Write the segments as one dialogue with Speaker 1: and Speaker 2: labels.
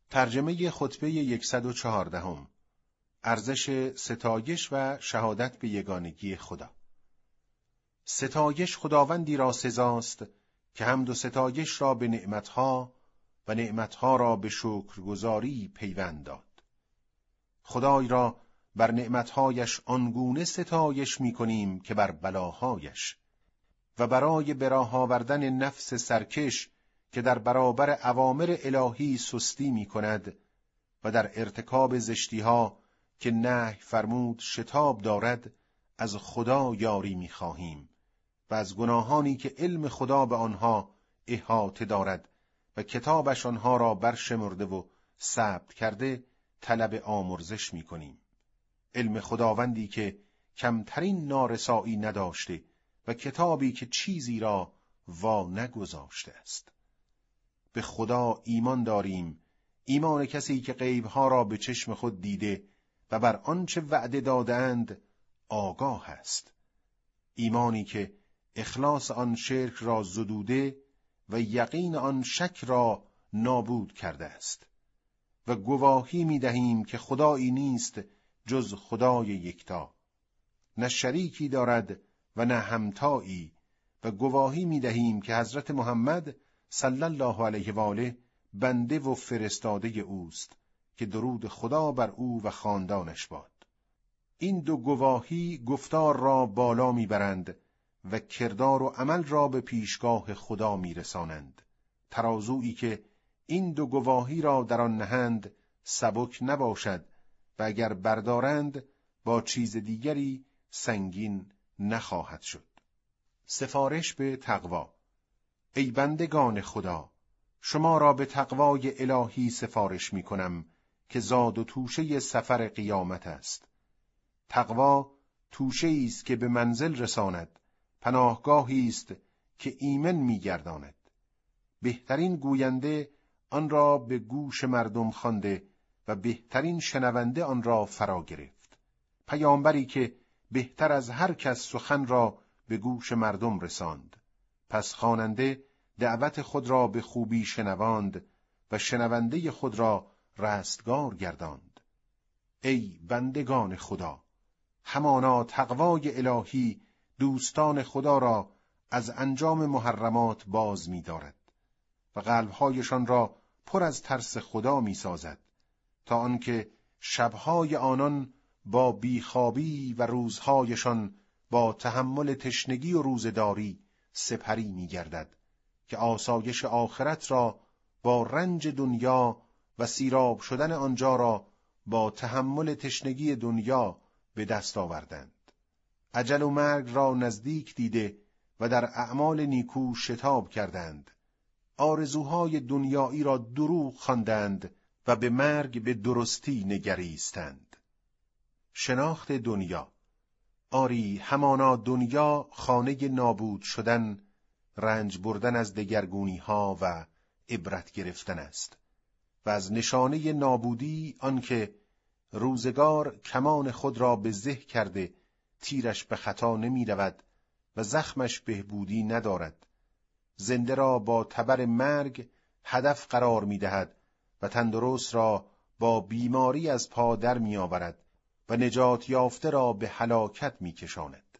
Speaker 1: ترجمه خطبه 114. ارزش ستایش و شهادت به یگانگی خدا. ستایش خداوندی را سزاست که حمد و ستایش را به نعمتها و نعمتها را به شکرگزاری پیوند داد. خدای را بر نعمتهایش آنگونه ستایش می کنیم که بر بلاهایش، و برای به راه آوردن نفس سرکش که در برابر اوامر الهی سستی می کند و در ارتکاب زشتیها که نهی فرمود شتاب دارد، از خدا یاری می خواهیم و از گناهانی که علم خدا به آنها احاطه دارد و کتابش آنها را برشمرده و ثبت کرده طلب آمرزش می کنیم. علم خداوندی که کمترین نارسایی نداشته و کتابی که چیزی را وا نگذاشته است. به خدا ایمان داریم، ایمان کسی که غیبها را به چشم خود دیده و بر آنچه وعده دادند آگاه است. ایمانی که اخلاص آن شرک را زدوده و یقین آن شک را نابود کرده است. و گواهی می دهیم که خدایی نیست جز خدای یکتا، نه شریکی دارد و نه همتایی، و گواهی می دهیم که حضرت محمد صلی الله علیه و آله بنده و فرستاده اوست، که درود خدا بر او و خاندانش باد. این دو گواهی گفتار را بالا می برند و کردار و عمل را به پیشگاه خدا می رسانند. ترازویی که این دو گواهی را در آن نهند سبک نباشد و اگر بردارند با چیز دیگری سنگین نخواهد شد. سفارش به تقوی. ای بندگان خدا، شما را به تقوای الهی سفارش می کنم که زاد و توشه سفر قیامت است. تقوا توشه‌ای است که به منزل رساند، پناهگاهی است که ایمن می گرداند. بهترین گوینده آن را به گوش مردم خوانده و بهترین شنونده آن را فرا گرفت. پیامبری که بهتر از هر کس سخن را به گوش مردم رساند. پس خواننده دعوت خود را به خوبی شنواند و شنونده خود را رستگار گرداند. ای بندگان خدا، همانا تقوای الهی دوستان خدا را از انجام محرمات باز می دارد و قلبهایشان را پر از ترس خدا می سازد، تا آنکه شبهای آنان با بیخوابی و روزهایشان با تحمل تشنگی و روزداری سپری می گردد که آسایش آخرت را با رنج دنیا و سیراب شدن آنجا را با تحمل تشنگی دنیا به دست آوردند. اجل و مرگ را نزدیک دیده و در اعمال نیکو شتاب کردند. آرزوهای دنیایی را دروغ خواندند و به مرگ به درستی نگریستند. شناخت دنیا. آری همانا دنیا خانه نابود شدن، رنج بردن از دگرگونی‌ها و عبرت گرفتن است. و از نشانه نابودی آنکه روزگار کمان خود را به زه کرده تیرش به خطا نمی رود و زخمش بهبودی ندارد. زنده را با تبر مرگ هدف قرار می دهد و تندرست را با بیماری از پا در می آورد و نجات یافته را به هلاکت می کشاند.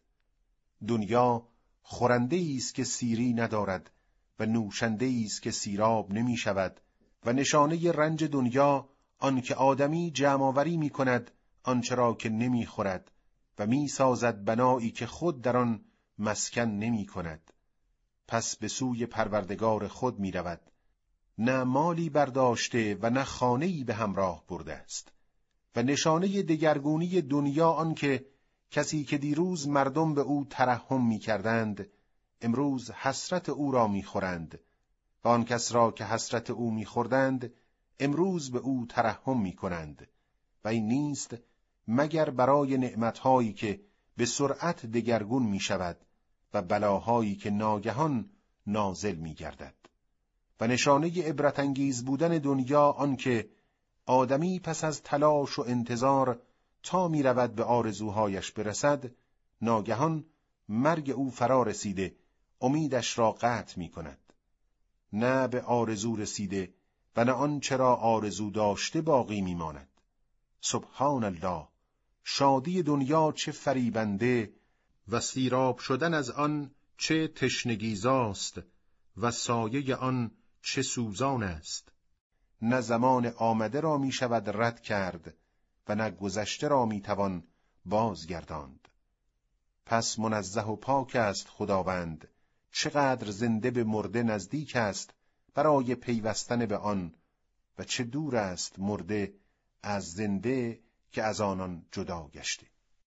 Speaker 1: دنیا خورنده است که سیری ندارد و نوشنده است که سیراب نمی شود و نشانه رنج دنیا آن که آدمی جمع‌آوری می کند آنچه را که نمی خورد و می سازد بنایی که خود در آن مسکن نمی کند. پس به سوی پروردگار خود می رود، نه مالی برداشته و نه خانه‌ای به همراه برده است. و نشانه دگرگونی دنیا آن که کسی که دیروز مردم به او ترحم می کردند امروز حسرت او را می خورند و آن کس را که حسرت او می خوردند امروز به او ترحم می کنند. و این نیست مگر برای نعمتهایی که به سرعت دگرگون می شود و بلاهایی که ناگهان نازل می گردد. و نشانه عبرت انگیز بودن دنیا آن که آدمی پس از تلاش و انتظار تا می رود به آرزوهایش برسد، ناگهان مرگ او فرا رسیده امیدش را قطع می کند. نه به آرزو رسیده و نه آنچه را آرزو داشته باقی میماند. سبحان الله، شادی دنیا چه فریبنده و سیراب شدن از آن چه تشنگیزاست و سایه آن چه سوزان است. نه زمان آمده را می شود رد کرد و نه گذشته را می توان بازگرداند. پس منزه و پاک است خداوند، چقدر زنده به مرده نزدیک است برای پیوستن به آن، و چه دور است مرده از زنده که از آنان جدا گشته.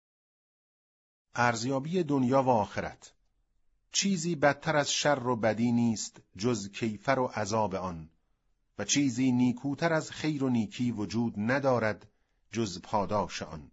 Speaker 1: ارزیابی دنیا و آخرت. چیزی بدتر از شر و بدی نیست جز کیفر و عذاب آن، و چیزی نیکوتر از خیر و نیکی وجود ندارد جز پاداش آن.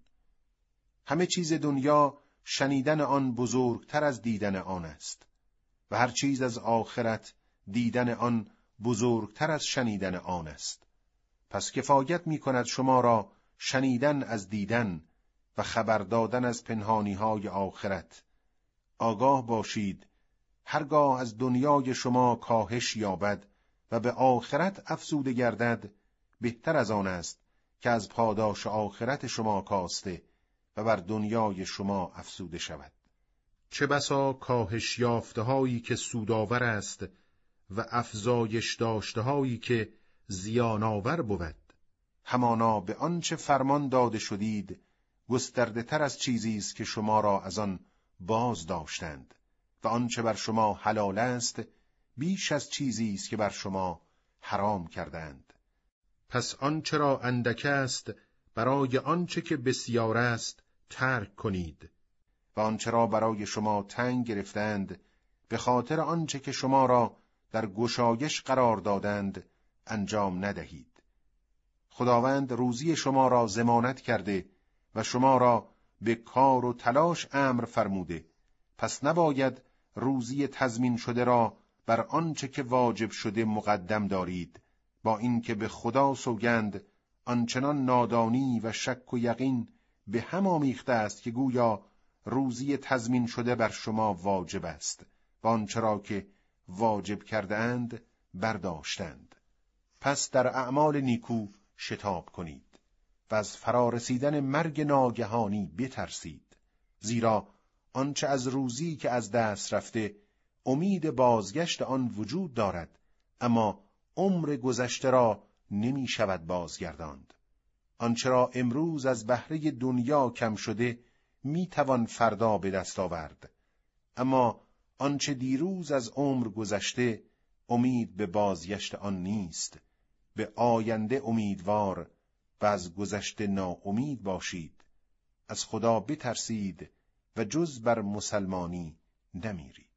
Speaker 1: همه چیز دنیا شنیدن آن بزرگتر از دیدن آن است، و هر چیز از آخرت دیدن آن بزرگتر از شنیدن آن است. پس کفایت می کند شما را شنیدن از دیدن و خبر دادن از پنهانی‌های آخرت. آگاه باشید هرگاه از دنیای شما کاهش یابد و به آخرت افزوده گردد، بهتر از آن است که از پاداش آخرت شما کاسته و بر دنیای شما افزوده شود. چه بسا کاهش یافته‌هایی که سودآور است و افزایش داشته‌هایی که زیان‌آور بود. همانا به آنچه فرمان داده شدید گسترده تر از چیزی است که شما را از آن باز داشتند، و آنچه بر شما حلال است بیش از چیزی است که بر شما حرام کردند. پس آنچه را اندک است برای آنچه که بسیار است ترک کنید، و آنچه را برای شما تنگ گرفتند به خاطر آنچه که شما را در گشایش قرار دادند انجام ندهید. خداوند روزی شما را ضمانت کرده و شما را به کار و تلاش امر فرموده، پس نباید روزی تضمین شده را بر آنچه که واجب شده مقدم دارید، با اینکه به خدا سوگند آنچنان نادانی و شک و یقین به هم آمیخته است که گویا روزی تضمین شده بر شما واجب است و آنچه را که واجب کرده اند برداشتند. پس در اعمال نیکو شتاب کنید و از فرارسیدن مرگ ناگهانی بترسید، زیرا آنچه از روزی که از دست رفته امید بازگشت آن وجود دارد، اما عمر گذشته را نمی شود بازگرداند. آنچه را امروز از بهره دنیا کم شده می توان فردا به دست آورد، اما آنچه دیروز از عمر گذشته امید به بازگشت آن نیست. به آینده امیدوار و از گذشته ناامید باشید. از خدا بترسید و جز بر مسلمانی نمیرید.